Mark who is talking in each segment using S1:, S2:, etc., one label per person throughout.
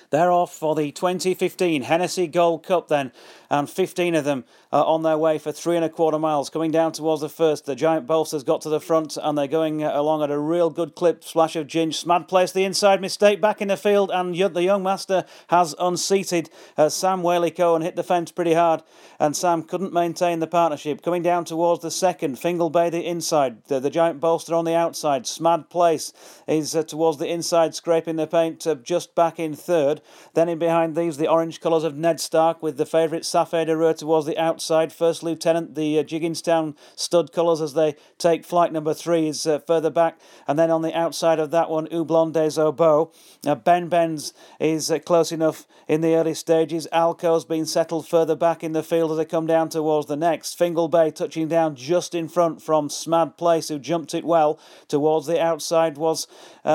S1: They're off for the 2015 Hennessy Gold Cup then, and 15 of them are on their way for 3¼ miles. Coming down towards the first, the Giant Bolster's got to the front, and they're going along at a real good clip. Splash of Ginge, Smad Place, the inside mistake back in the field, and the young master has unseated Sam Whaley-Cohen, hit the fence pretty hard, and Sam couldn't maintain the partnership. Coming down towards the second, Fingal Bay the inside, the Giant Bolster on the outside. Smad Place is towards the inside, scraping the paint, just back in third. Then in behind these, the orange colours of Ned Stark with the favourite Safé de Reur towards the outside. First Lieutenant, the Jigginstown stud colours as they take flight number 3 is further back. And then on the outside of that one, Houblon des Obeaux. Ben Benz is close enough in the early stages. Alco's been settled further back in the field as they come down towards the next. Fingal Bay touching down just in front from Smad Place, who jumped it well. Towards the outside was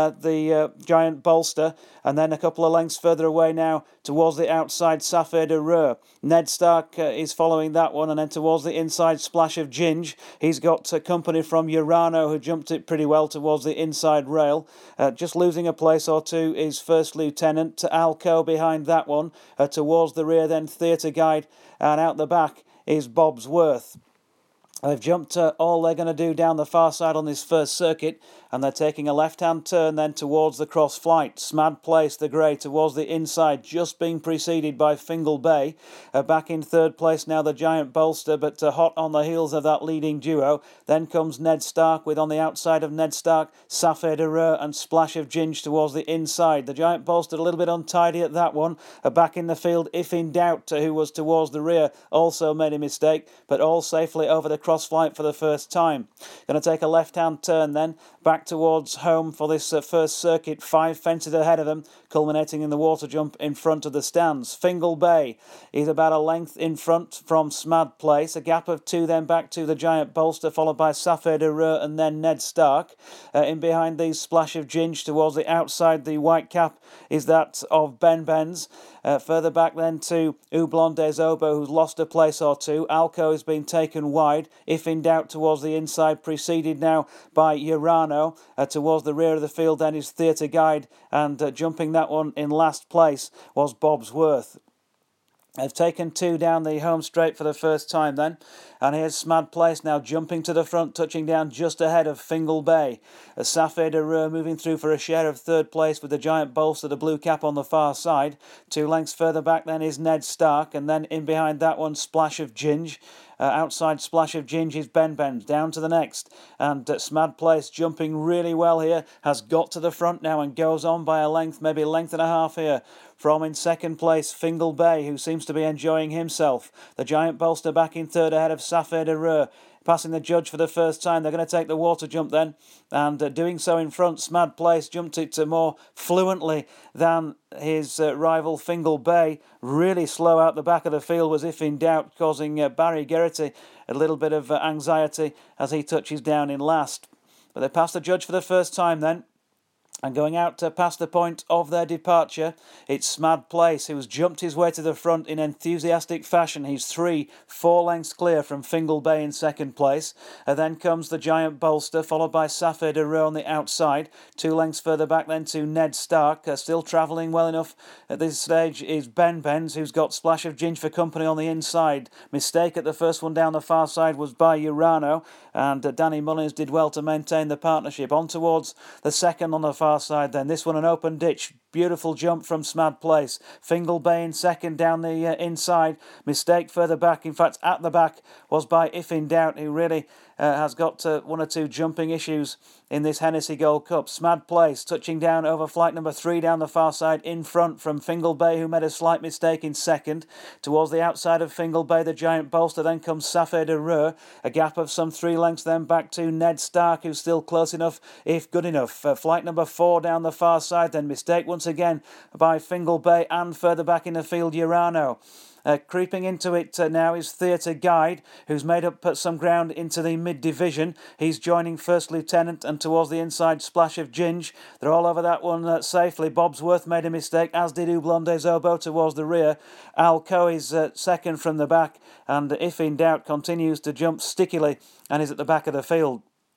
S1: the Giant Bolster. And then a couple of lengths further away now towards the outside, Safé de Reur. Ned Stark is following that one, and then towards the inside, Splash of Ginge. He's got company from Urano, who jumped it pretty well towards the inside rail. Just losing a place or two is First Lieutenant. Alco behind that one. Towards the rear then Theatre Guide, and out the back is Bob's Worth. They've jumped all they're going to do down the far side on this first circuit, and they're taking a left-hand turn then towards the cross flight. Smad Place, the grey, towards the inside, just being preceded by Fingal Bay. Back in third place now, the Giant Bolster, but hot on the heels of that leading duo. Then comes Ned Stark, with on the outside of Ned Stark, Safé de Reur and Splash of Ginge towards the inside. The Giant Bolster a little bit untidy at that one. Back in the field, If in Doubt, who was towards the rear, also made a mistake, but all safely over the cross flight for the first time. Going to take a left-hand turn then, back towards home for this first circuit. 5 fences ahead of them, culminating in the water jump in front of the stands. Fingal Bay is about a length in front from Smad Place. A gap of 2 then back to the Giant Bolster, followed by Safé de Reur and then Ned Stark. In behind these, Splash of Ginge towards the outside. The white cap is that of Ben Benz. Further back then to Houblon des Obeaux, who's lost a place or two. Alco has been taken wide. If in Doubt towards the inside, preceded now by Urano. Towards the rear of the field then is Theatre Guide, and jumping that one in last place was Bob's Worth. They've taken 2 down the home straight for the first time then. And here's Smad Place now jumping to the front, touching down just ahead of Fingal Bay. Safé de Reur moving through for a share of third place with the Giant Bolster, the blue cap on the far side. 2 lengths further back then is Ned Stark, and then in behind that one, Splash of Ginge. Outside Splash of Ginge is Ben Benz, down to the next. And Smad Place jumping really well here, has got to the front now and goes on by a length, maybe a length and a half here. From in second place, Fingal Bay, who seems to be enjoying himself. The Giant Bolster back in third ahead of Safé de Reur. Passing the judge for the first time. They're going to take the water jump then. And doing so in front, Smad Place jumped it more fluently than his rival Fingal Bay. Really slow out the back of the field was If in Doubt, causing Barry Geraghty a little bit of anxiety as he touches down in last. But they passed the judge for the first time then. And going out past the point of their departure, it's Smad Place, who's jumped his way to the front in enthusiastic fashion. He's 3-4 lengths clear from Fingal Bay in second place. Then comes the Giant Bolster, followed by Safé de Reur on the outside. 2 lengths further back then to Ned Stark. Still travelling well enough at this stage is Ben Benz, who's got Splash of Ginge for company on the inside. Mistake at the first one down the far side was by Urano, and Danny Mullins did well to maintain the partnership. On towards the second on the far side then. This one an open ditch. Beautiful jump from Smad Place. Fingal Bay in second down the inside. Mistake further back. In fact, at the back was by If in Doubt, who really has got 1 or 2 jumping issues in this Hennessy Gold Cup. Smad Place touching down over flight number 3 down the far side in front from Fingal Bay, who made a slight mistake in second. Towards the outside of Fingal Bay, the Giant Bolster. Then comes Safé de Reur. A gap of some 3 lengths then back to Ned Stark, who's still close enough, if good enough. Flight number 4 down the far side. Then mistake once again by Fingal Bay, and further back in the field, Urano. Creeping into it now is Theatre Guide, who's made up some ground into the mid-division. He's joining First Lieutenant, and towards the inside, Splash of Ginge. They're all over that one safely. Bob's Worth made a mistake, as did Houblon des Obeaux towards the rear. Alco is second from the back, and If in Doubt continues to jump stickily and is at the back of the field.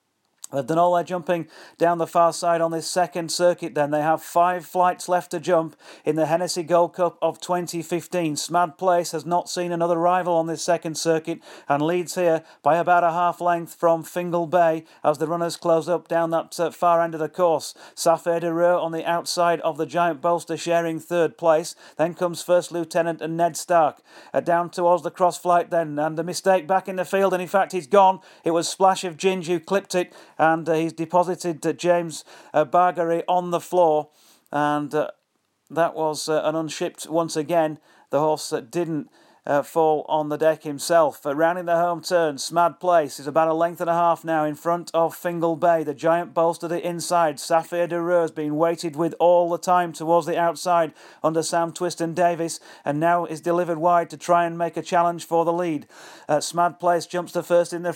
S1: They've done all their jumping down the far side on this second circuit then. They have 5 flights left to jump in the Hennessy Gold Cup of 2015. Smad Place has not seen another rival on this second circuit and leads here by about a half length from Fingal Bay as the runners close up down that far end of the course. Safé de Reux on the outside of the Giant Bolster sharing third place. Then comes First Lieutenant and Ned Stark. Down towards the cross flight then, and a mistake back in the field, and in fact he's gone. It was Splash of Ginge who clipped it, and he's deposited James Bargary on the floor, and that was an unshipped once again. The horse didn't fall on the deck himself. Rounding the home turn, Smad Place is about a length and a half now in front of Fingal Bay. The Giant Bolster to the inside. Safé de Reux has been weighted with all the time towards the outside under Sam Twiston Davis, and now is delivered wide to try and make a challenge for the lead. Smad Place jumps to first in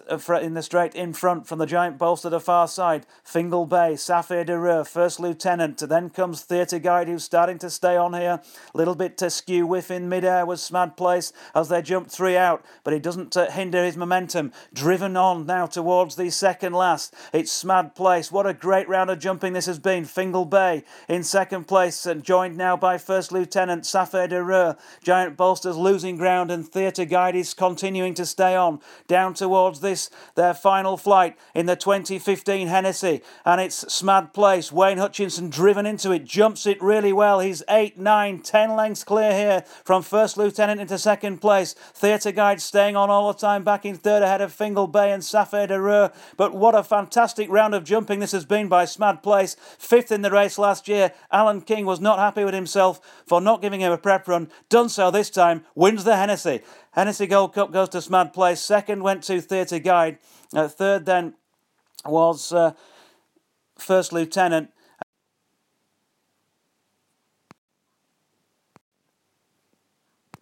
S1: the straight in front from the Giant Bolster to the far side. Fingal Bay, Safé de Reux, First Lieutenant. Then comes Theatre Guide, who's starting to stay on here. A little bit to skew whiff in midair was Smad Place as they jump 3 out, but it doesn't hinder his momentum. Driven on now towards the second last. It's Smad Place. What a great round of jumping this has been. Fingal Bay in second place and joined now by First Lieutenant Safé de Reux. Giant Bolsters losing ground and Theatre Guide is continuing to stay on down towards their final flight in the 2015 Hennessy, and it's Smad Place. Wayne Hutchinson driven into it, jumps it really well. He's 8, 9, 10 lengths clear here from First Lieutenant into second place. Theatre Guide staying on all the time, back in third ahead of Fingal Bay and Safé de Reux. But what a fantastic round of jumping this has been by Smad Place. 5th in the race last year. Alan King was not happy with himself for not giving him a prep run. Done so this time, wins the Hennessy. Hennessy Gold Cup goes to Smad Place. Second went to Theatre Guide. Third then was First Lieutenant.